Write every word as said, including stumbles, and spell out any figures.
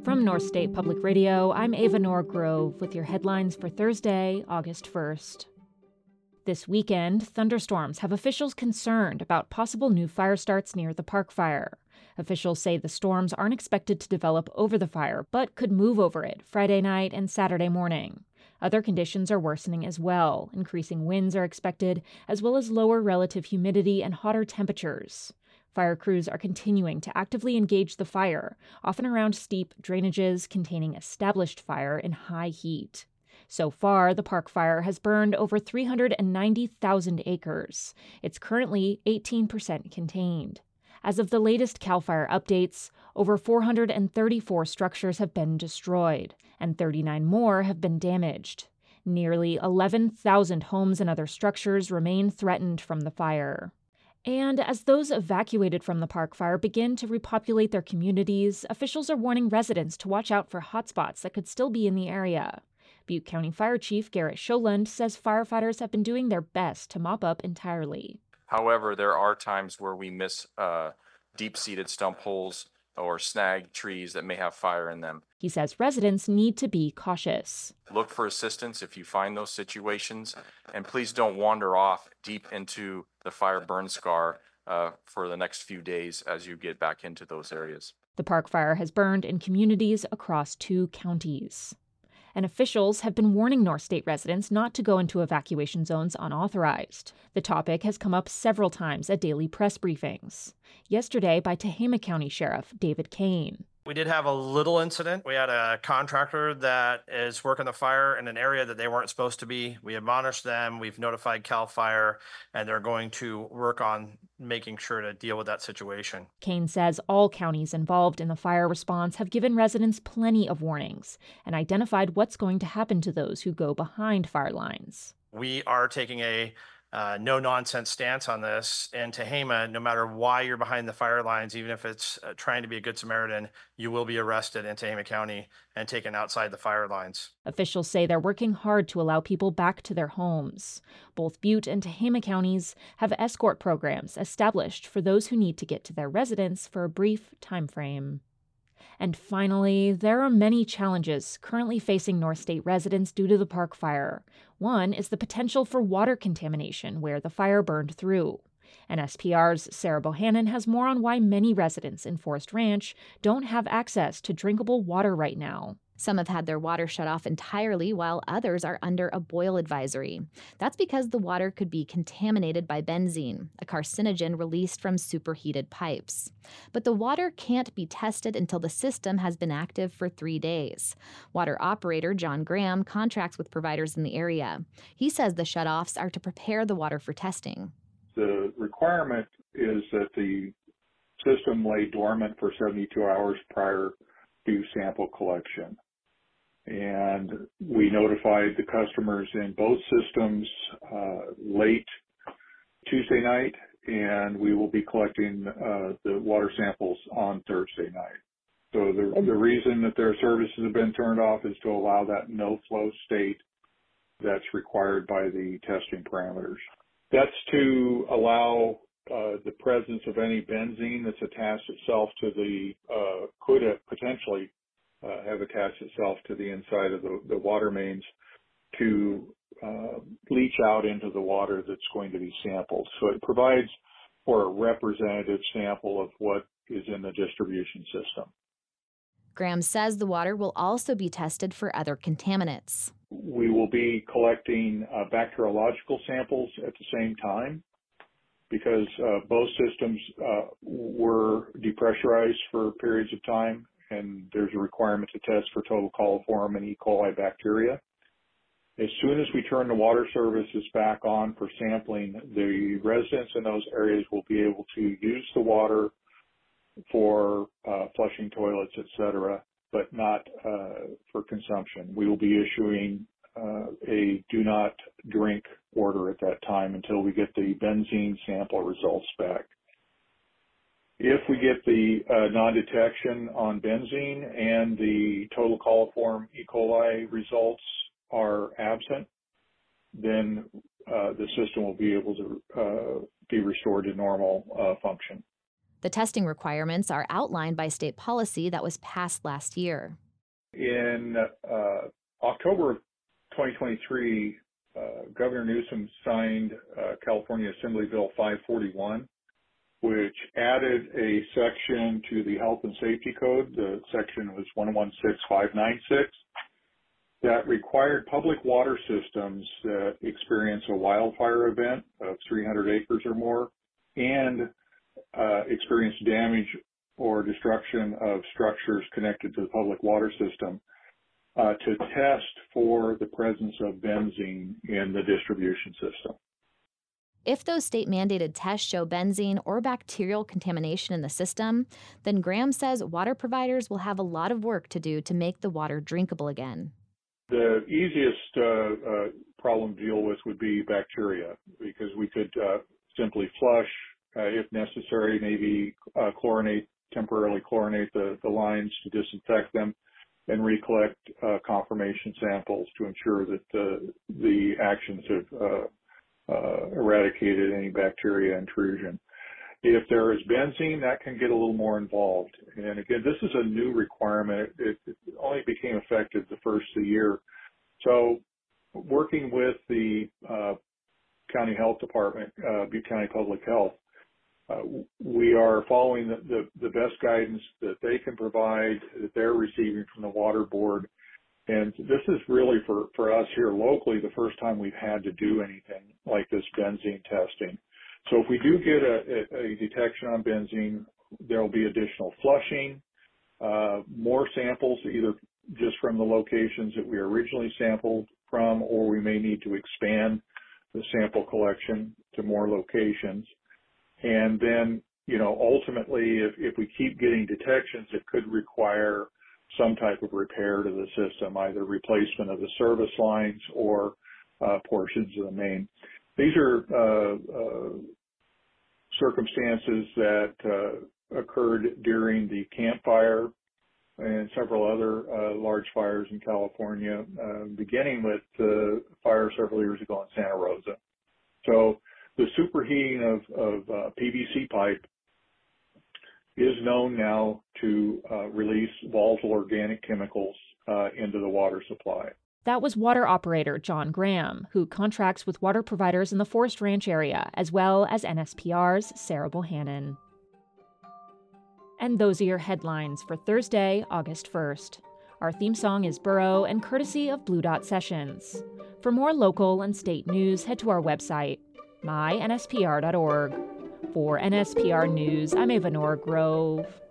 From North State Public Radio, I'm Ava Norgrove with your headlines for Thursday, August first. This weekend, thunderstorms have officials concerned about possible new fire starts near the Park Fire. Officials say the storms aren't expected to develop over the fire, but could move over it Friday night and Saturday morning. Other conditions are worsening as well. Increasing winds are expected, as well as lower relative humidity and hotter temperatures. Fire crews are continuing to actively engage the fire, often around steep drainages containing established fire in high heat. So far, the Park Fire has burned over three hundred ninety thousand acres. It's currently eighteen percent contained. As of the latest CAL FIRE updates, over four hundred thirty-four structures have been destroyed, and thirty-nine more have been damaged. Nearly eleven thousand homes and other structures remain threatened from the fire. And as those evacuated from the Park Fire begin to repopulate their communities, officials are warning residents to watch out for hotspots that could still be in the area. Butte County Fire Chief Garrett Scholand says firefighters have been doing their best to mop up entirely. However, there are times where we miss uh, deep-seated stump holes or snag trees that may have fire in them. He says residents need to be cautious. Look for assistance if you find those situations, and please don't wander off deep into the fire burn scar uh, for the next few days as you get back into those areas. The Park Fire has burned in communities across two counties. And officials have been warning North State residents not to go into evacuation zones unauthorized. The topic has come up several times at daily press briefings. Yesterday by Tehama County Sheriff David Kane. We did have a little incident. We had a contractor that is working the fire in an area that they weren't supposed to be. We admonished them. We've notified CAL FIRE, and they're going to work on making sure to deal with that situation. Kane says all counties involved in the fire response have given residents plenty of warnings and identified what's going to happen to those who go behind fire lines. We are taking a Uh, no-nonsense stance on this. In Tehama, no matter why you're behind the fire lines, even if it's uh, trying to be a good Samaritan, you will be arrested in Tehama County and taken outside the fire lines. Officials say they're working hard to allow people back to their homes. Both Butte and Tehama counties have escort programs established for those who need to get to their residence for a brief time frame. And finally, there are many challenges currently facing North State residents due to the Park Fire. One is the potential for water contamination where the fire burned through. And S P R's Sarah Bohannon has more on why many residents in Forest Ranch don't have access to drinkable water right now. Some have had their water shut off entirely, while others are under a boil advisory. That's because the water could be contaminated by benzene, a carcinogen released from superheated pipes. But the water can't be tested until the system has been active for three days. Water operator John Graham contracts with providers in the area. He says the shutoffs are to prepare the water for testing. The requirement is that the system lay dormant for seventy-two hours prior to sample collection. And we notified the customers in both systems uh, late Tuesday night, and we will be collecting uh, the water samples on Thursday night. So the, the reason that their services have been turned off is to allow that no-flow state that's required by the testing parameters. That's to allow uh, the presence of any benzene that's attached itself to the, uh, could have potentially Uh, have attached itself to the inside of the, the water mains to uh, leach out into the water that's going to be sampled. So it provides for a representative sample of what is in the distribution system. Graham says the water will also be tested for other contaminants. We will be collecting uh, bacteriological samples at the same time because uh, both systems uh, were depressurized for periods of time, and there's a requirement to test for total coliform and E. coli bacteria. As soon as we turn the water services back on for sampling, the residents in those areas will be able to use the water for uh, flushing toilets, et cetera, but not uh, for consumption. We will be issuing uh, a do not drink order at that time until we get the benzene sample results back. If we get the uh, non-detection on benzene and the total coliform E. coli results are absent, then uh, the system will be able to uh, be restored to normal uh, function. The testing requirements are outlined by state policy that was passed last year. In uh, October of twenty twenty-three, uh, Governor Newsom signed uh, California Assembly Bill five forty-one, which added a section to the Health and Safety Code. The section was one one six five nine six that required public water systems that experience a wildfire event of three hundred acres or more and uh, experience damage or destruction of structures connected to the public water system uh, to test for the presence of benzene in the distribution system. If those state-mandated tests show benzene or bacterial contamination in the system, then Graham says water providers will have a lot of work to do to make the water drinkable again. The easiest uh, uh, problem to deal with would be bacteria, because we could uh, simply flush, uh, if necessary, maybe uh, chlorinate, temporarily chlorinate the, the lines to disinfect them, and recollect uh, confirmation samples to ensure that the, the actions have uh, uh, eradicated any bacteria intrusion. If there is benzene, that can get a little more involved. And again, this is a new requirement. It, it only became effective the first of the year. So working with the uh, County Health Department, uh, Butte County Public Health, uh, we are following the, the, the best guidance that they can provide, that they're receiving from the Water Board. And this is really for, for us here locally the first time we've had to do anything like this benzene testing. So if we do get a, a, a detection on benzene, there will be additional flushing, uh, more samples either just from the locations that we originally sampled from, or we may need to expand the sample collection to more locations. And then, you know, ultimately, if, if we keep getting detections, it could require some type of repair to the system, either replacement of the service lines or uh, portions of the main. These are uh, uh, circumstances that uh, occurred during the Camp Fire and several other uh, large fires in California, uh, beginning with the fire several years ago in Santa Rosa. So the superheating of, of uh, P V C pipe is known now to uh, release volatile organic chemicals uh, into the water supply. That was water operator John Graham, who contracts with water providers in the Forest Ranch area, as well as N S P R's Sarah Bohannon. And those are your headlines for Thursday, August first. Our theme song is Burrow and courtesy of Blue Dot Sessions. For more local and state news, head to our website, my N S P R dot org. For N S P R News, I'm Ava Norgrove.